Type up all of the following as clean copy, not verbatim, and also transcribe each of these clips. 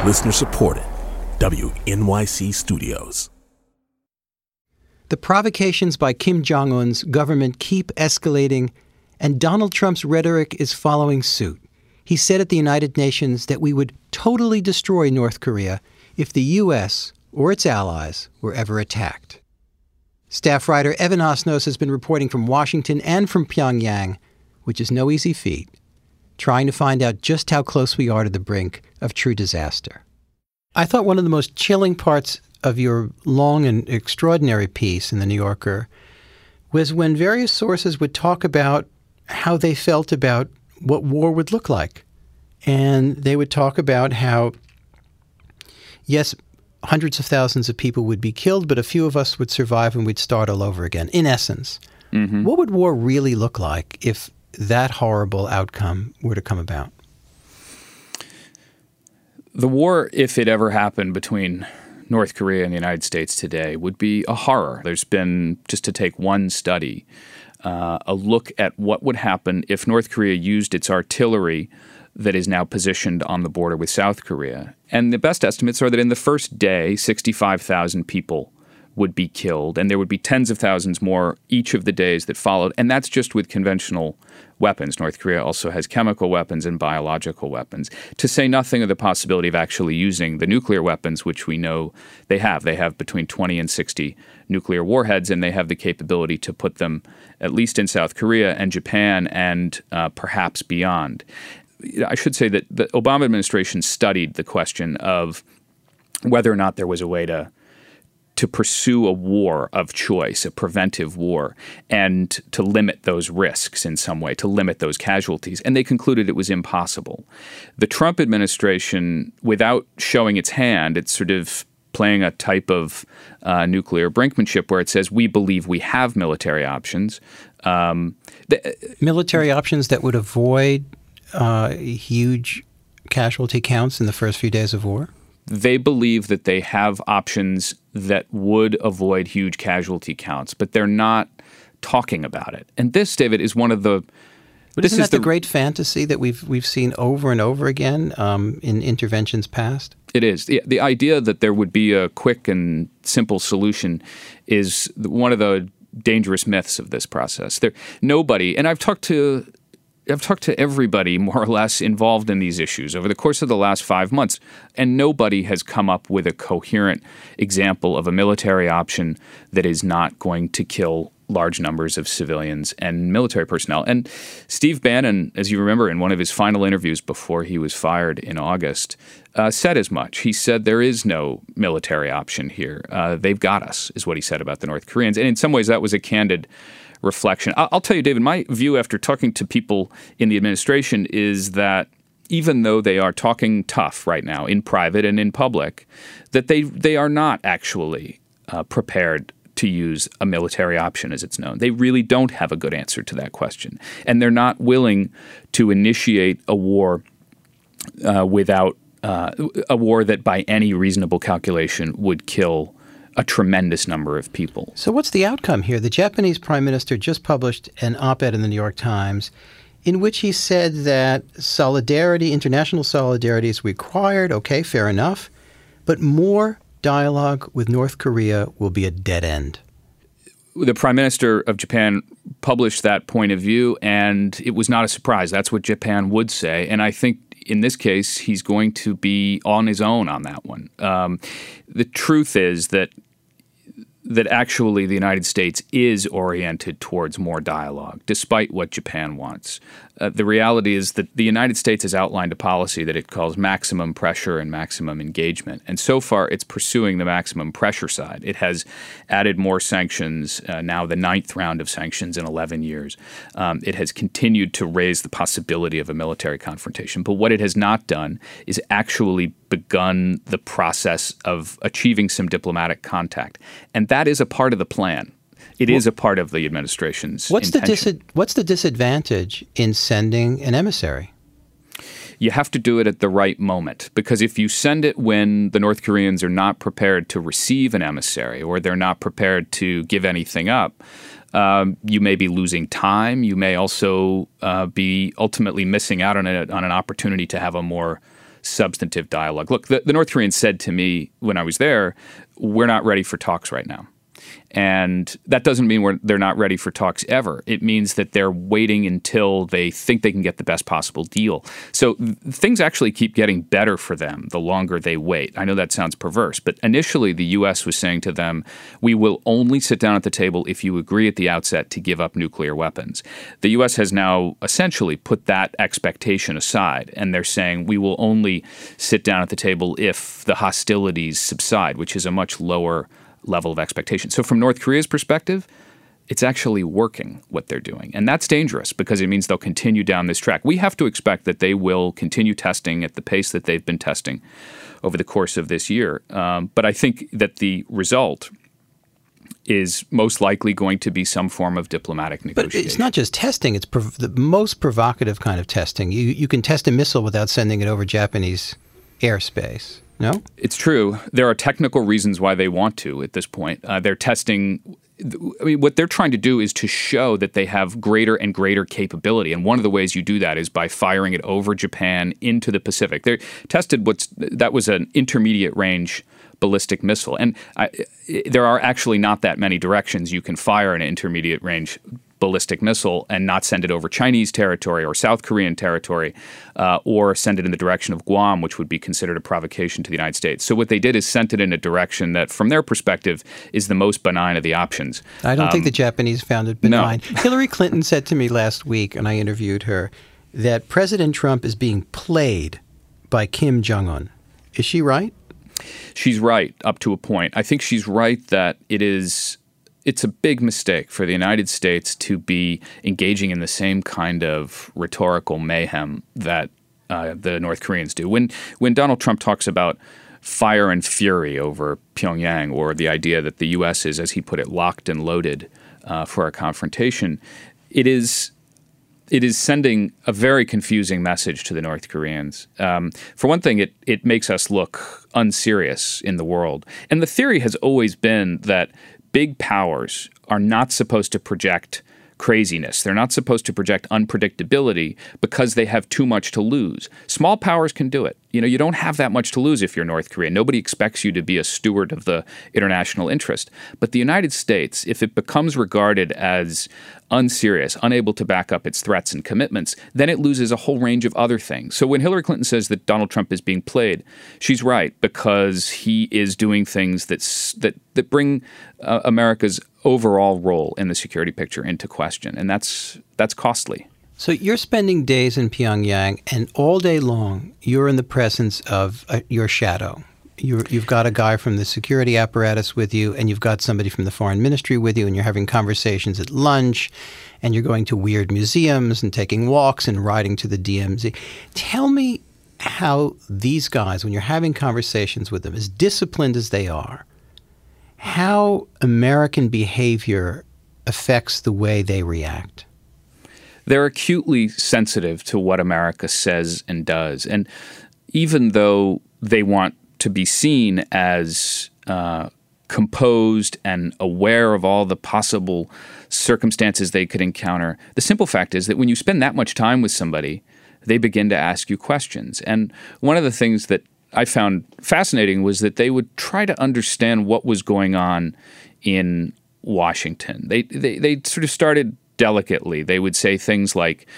Listener supported. WNYC Studios. The provocations by Kim Jong-un's government keep escalating, and Donald Trump's rhetoric is following suit. He said at the United Nations that we would totally destroy North Korea if the U.S. or its allies were ever attacked. Staff writer Evan Osnos has been reporting from Washington and from Pyongyang, which is no easy feat, trying to find out just how close we are to the brink of true disaster. I thought one of the most chilling parts of your long and extraordinary piece in The New Yorker was when various sources would talk about how they felt about what war would look like. And they would talk about how, yes, hundreds of thousands of people would be killed, but a few of us would survive and we'd start all over again. In essence, what would war really look like if that horrible outcome were to come about? The war, if it ever happened between North Korea and the United States today, would be a horror. There's been, just to take one study, a look at what would happen if North Korea used its artillery that is now positioned on the border with South Korea. And the best estimates are that in the first day, 65,000 people would be killed, and there would be tens of thousands more each of the days that followed. And that's just with conventional weapons. North Korea also has chemical weapons and biological weapons, to say nothing of the possibility of actually using the nuclear weapons, which we know they have. They have between 20 and 60 nuclear warheads, and they have the capability to put them at least in South Korea and Japan and perhaps beyond. I should say that the Obama administration studied the question of whether or not there was a way to pursue a war of choice, a preventive war, and to limit those risks in some way, to limit those casualties. And they concluded it was impossible. The Trump administration, without showing its hand, it's sort of playing a type of nuclear brinkmanship where it says, we believe we have military options. Military options that would avoid huge casualty counts in the first few days of war? They believe that they have options that would avoid huge casualty counts, but they're not talking about it. And this, David, is one of the... But isn't that the great fantasy that we've seen over and over again in interventions past? It is. The idea that there would be a quick and simple solution is one of the dangerous myths of this process. Nobody, and I've talked to everybody more or less involved in these issues over the course of the last 5 months, and nobody has come up with a coherent example of a military option that is not going to kill large numbers of civilians and military personnel. And Steve Bannon, as you remember, in one of his final interviews before he was fired in August, said as much. He said there is no military option here. They've got us, is what he said about the North Koreans. And in some ways, that was a candid reflection. I'll tell you, David, my view after talking to people in the administration is that even though they are talking tough right now in private and in public, that they are not actually prepared to use a military option as it's known. They really don't have a good answer to that question. And they're not willing to initiate a war without a war that by any reasonable calculation would kill a tremendous number of people. So what's the outcome here? The Japanese prime minister just published an op-ed in the New York Times in which he said that solidarity, international solidarity is required. Okay, fair enough. But more dialogue with North Korea will be a dead end. The prime minister of Japan published that point of view, and it was not a surprise. That's what Japan would say. And I think in this case, he's going to be on his own on that one. The truth is that actually the United States is oriented towards more dialogue, despite what Japan wants. The reality is that the United States has outlined a policy that it calls maximum pressure and maximum engagement. And so far, it's pursuing the maximum pressure side. It has added more sanctions, now the 9th round of sanctions in 11 years. It has continued to raise the possibility of a military confrontation. But what it has not done is actually begun the process of achieving some diplomatic contact. And that is a part of the plan. It is a part of the administration's intention. What's the disadvantage in sending an emissary? You have to do it at the right moment, because if you send it when the North Koreans are not prepared to receive an emissary or they're not prepared to give anything up, you may be losing time. You may also be ultimately missing out on an opportunity to have a more substantive dialogue. Look, the North Koreans said to me when I was there, we're not ready for talks right now. And that doesn't mean they're not ready for talks ever. It means that they're waiting until they think they can get the best possible deal. So things actually keep getting better for them the longer they wait. I know that sounds perverse, but initially the U.S. was saying to them, we will only sit down at the table if you agree at the outset to give up nuclear weapons. The U.S. has now essentially put that expectation aside, and they're saying we will only sit down at the table if the hostilities subside, which is a much lower level of expectation. So from North Korea's perspective, it's actually working what they're doing. And that's dangerous because it means they'll continue down this track. We have to expect that they will continue testing at the pace that they've been testing over the course of this year. But I think that the result is most likely going to be some form of diplomatic negotiation. But it's not just testing. It's the most provocative kind of testing. You can test a missile without sending it over Japanese airspace. No? It's true. There are technical reasons why they want to at this point. They're testing. I mean, what they're trying to do is to show that they have greater and greater capability. And one of the ways you do that is by firing it over Japan into the Pacific. They tested that was an intermediate range ballistic missile. And there are actually not that many directions you can fire an intermediate range ballistic missile and not send it over Chinese territory or South Korean territory or send it in the direction of Guam, which would be considered a provocation to the United States. So what they did is sent it in a direction that, from their perspective, is the most benign of the options. I don't think the Japanese found it benign. No. Hillary Clinton said to me last week, and I interviewed her, that President Trump is being played by Kim Jong-un. Is she right? She's right up to a point. I think she's right that it's a big mistake for the United States to be engaging in the same kind of rhetorical mayhem that the North Koreans do. When Donald Trump talks about fire and fury over Pyongyang, or the idea that the U.S. is, as he put it, locked and loaded for a confrontation, it is sending a very confusing message to the North Koreans. For one thing, it makes us look unserious in the world. And the theory has always been that big powers are not supposed to project craziness. They're not supposed to project unpredictability because they have too much to lose. Small powers can do it. You don't have that much to lose if you're North Korea. Nobody expects you to be a steward of the international interest. But the United States, if it becomes regarded as unserious, unable to back up its threats and commitments, then it loses a whole range of other things. So when Hillary Clinton says that Donald Trump is being played, she's right, because he is doing things that bring America's overall role in the security picture into question, and that's costly. So you're spending days in Pyongyang, and all day long you're in the presence of your shadow. You've got a guy from the security apparatus with you, and you've got somebody from the foreign ministry with you, and you're having conversations at lunch, and you're going to weird museums and taking walks and riding to the DMZ. Tell me how these guys, when you're having conversations with them, as disciplined as they are, how American behavior affects the way they react. They're acutely sensitive to what America says and does. And even though they want to be seen as composed and aware of all the possible circumstances they could encounter, the simple fact is that when you spend that much time with somebody, they begin to ask you questions. And one of the things that I found fascinating was that they would try to understand what was going on in Washington. They sort of started delicately. They would say things like,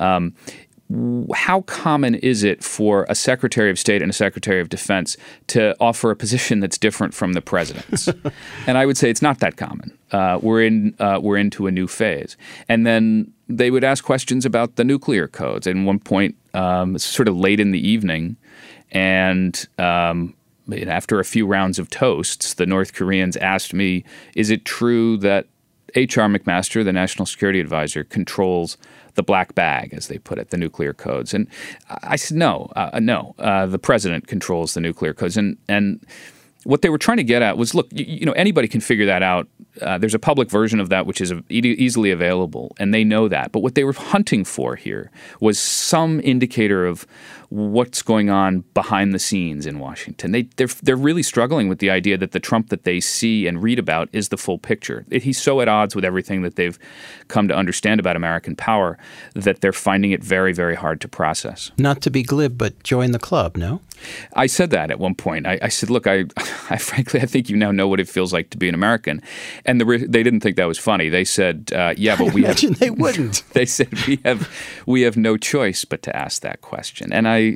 how common is it for a Secretary of State and a Secretary of Defense to offer a position that's different from the president's? And I would say it's not that common. We're into a new phase. And then they would ask questions about the nuclear codes. And at one point, sort of late in the evening, and after a few rounds of toasts, the North Koreans asked me, is it true that H.R. McMaster, the National Security Advisor, controls the black bag, as they put it, the nuclear codes? And I said, no, the president controls the nuclear codes. And what they were trying to get at was, look, anybody can figure that out there's a public version of that which is easily available, and they know that. But what they were hunting for here was some indicator of what's going on behind the scenes in Washington. They're really struggling with the idea that the Trump that they see and read about is the full picture. He's so at odds with everything that they've come to understand about American power that they're finding it very, very hard to process. Not to be glib, but join the club, no? I said that at one point. I said, look, I frankly, I think you now know what it feels like to be an American. And they didn't think that was funny. They said, yeah, but we imagine they wouldn't. They said, we have no choice but to ask that question. And I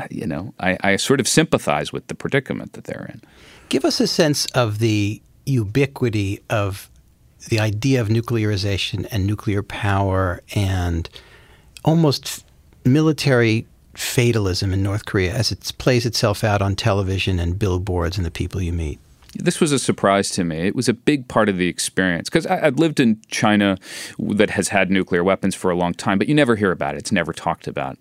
sort of sympathize with the predicament that they're in. Give us a sense of the ubiquity of the idea of nuclearization and nuclear power and almost military fatalism in North Korea as it plays itself out on television and billboards and the people you meet. This was a surprise to me. It was a big part of the experience because I'd lived in China that has had nuclear weapons for a long time, but you never hear about it. It's never talked about.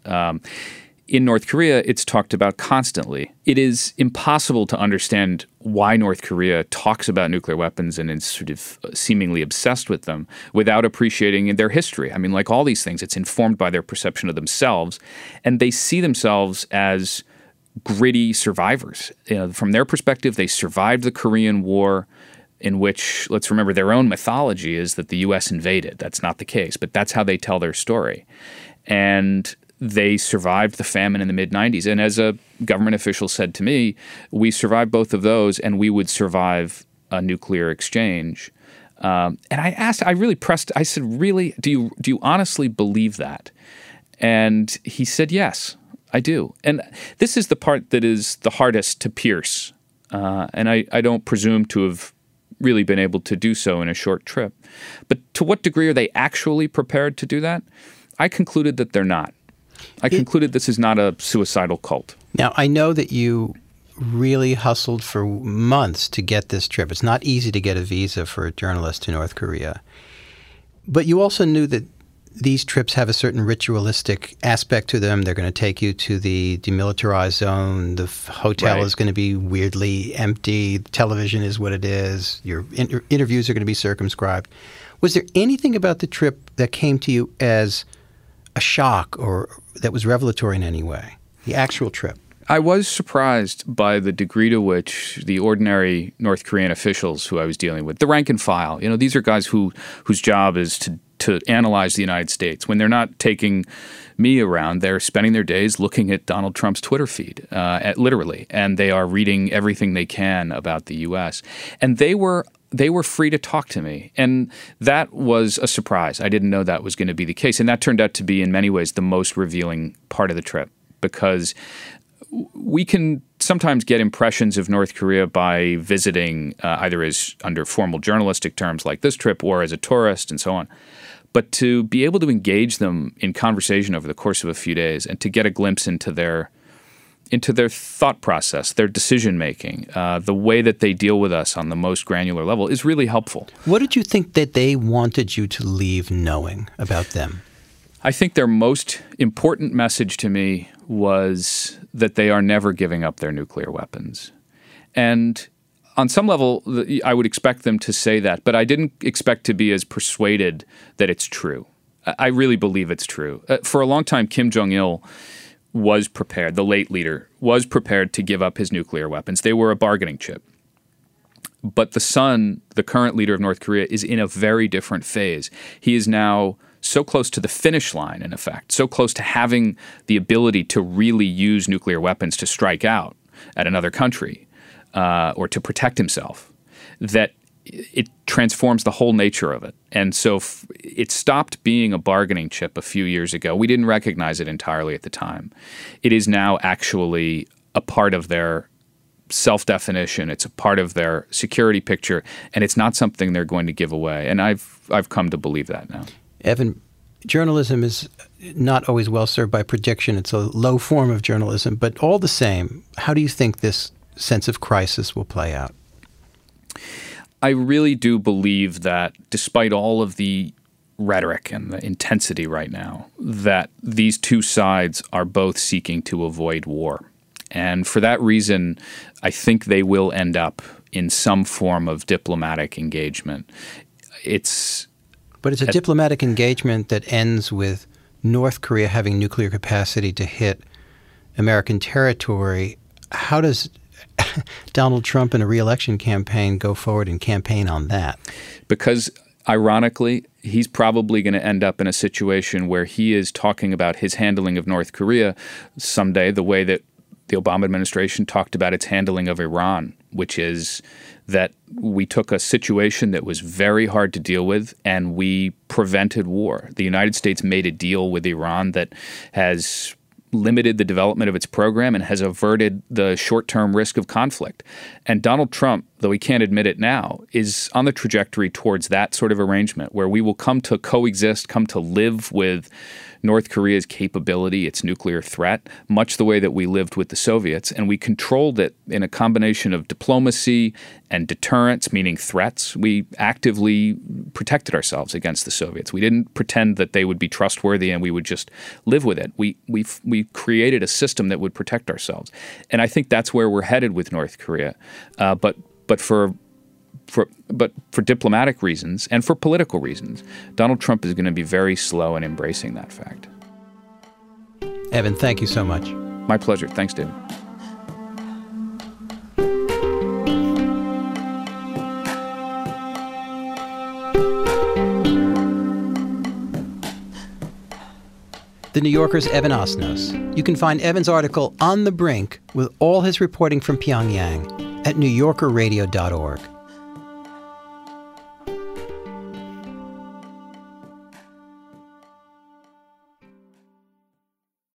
In North Korea, it's talked about constantly. It is impossible to understand why North Korea talks about nuclear weapons and is sort of seemingly obsessed with them without appreciating their history. I mean, like all these things, it's informed by their perception of themselves, and they see themselves as gritty survivors. From their perspective, they survived the Korean War, in which, let's remember, their own mythology is that the U.S. invaded. That's not the case, but that's how they tell their story. And they survived the famine in the mid-'90s. And as a government official said to me, we survived both of those and we would survive a nuclear exchange. And I really pressed, I said, really, do you honestly believe that? And he said, yes, I do. And this is the part that is the hardest to pierce. And I don't presume to have really been able to do so in a short trip. But to what degree are they actually prepared to do that? I concluded that they're not. I concluded this is not a suicidal cult. Now, I know that you really hustled for months to get this trip. It's not easy to get a visa for a journalist to North Korea. But you also knew that these trips have a certain ritualistic aspect to them. They're going to take you to the demilitarized zone. The hotel is going to be weirdly empty. The television is what it is. Your interviews are going to be circumscribed. Was there anything about the trip that came to you as a shock or that was revelatory in any way, the actual trip? I was surprised by the degree to which the ordinary North Korean officials who I was dealing with, the rank and file, these are guys whose job is to analyze the United States. When they're not taking me around, they're spending their days looking at Donald Trump's Twitter feed, literally, and they are reading everything they can about the U.S. And they were free to talk to me. And that was a surprise. I didn't know that was going to be the case. And that turned out to be, in many ways, the most revealing part of the trip, because we can sometimes get impressions of North Korea by visiting either as under formal journalistic terms like this trip or as a tourist and so on. But to be able to engage them in conversation over the course of a few days and to get a glimpse into their thought process, their decision-making, the way that they deal with us on the most granular level is really helpful. What did you think that they wanted you to leave knowing about them? I think their most important message to me was that they are never giving up their nuclear weapons. And on some level, I would expect them to say that, but I didn't expect to be as persuaded that it's true. I really believe it's true. For a long time, Kim Jong-il was prepared, the late leader, was prepared to give up his nuclear weapons. They were a bargaining chip. But the son, the current leader of North Korea, is in a very different phase. He is now so close to the finish line, in effect, so close to having the ability to really use nuclear weapons to strike out at another country or to protect himself, that it transforms the whole nature of it. And so it stopped being a bargaining chip a few years ago. We didn't recognize it entirely at the time. It is now actually a part of their self-definition. It's a part of their security picture, and it's not something they're going to give away. And I've come to believe that now. Evan, journalism is not always well served by prediction. It's a low form of journalism. But all the same, how do you think this sense of crisis will play out? I really do believe that despite all of the rhetoric and the intensity right now, that these two sides are both seeking to avoid war. And for that reason, I think they will end up in some form of diplomatic engagement. But it's a diplomatic engagement that ends with North Korea having nuclear capacity to hit American territory. How does Donald Trump in a re-election campaign go forward and campaign on that? Because ironically, he's probably going to end up in a situation where he is talking about his handling of North Korea someday the way that the Obama administration talked about its handling of Iran, which is that we took a situation that was very hard to deal with and we prevented war. The United States made a deal with Iran that has limited the development of its program and has averted the short-term risk of conflict. And Donald Trump, though he can't admit it now, is on the trajectory towards that sort of arrangement where we will come to coexist, come to live with North Korea's capability, its nuclear threat, much the way that we lived with the Soviets. And we controlled it in a combination of diplomacy and deterrence, meaning threats. We actively protected ourselves against the Soviets. We didn't pretend that they would be trustworthy and we would just live with it. We created a system that would protect ourselves. And I think that's where we're headed with North Korea. But for diplomatic reasons and for political reasons, Donald Trump is going to be very slow in embracing that fact. Evan, thank you so much. My pleasure. Thanks, David. The New Yorker's Evan Osnos. You can find Evan's article On the Brink with all his reporting from Pyongyang at newyorkerradio.org.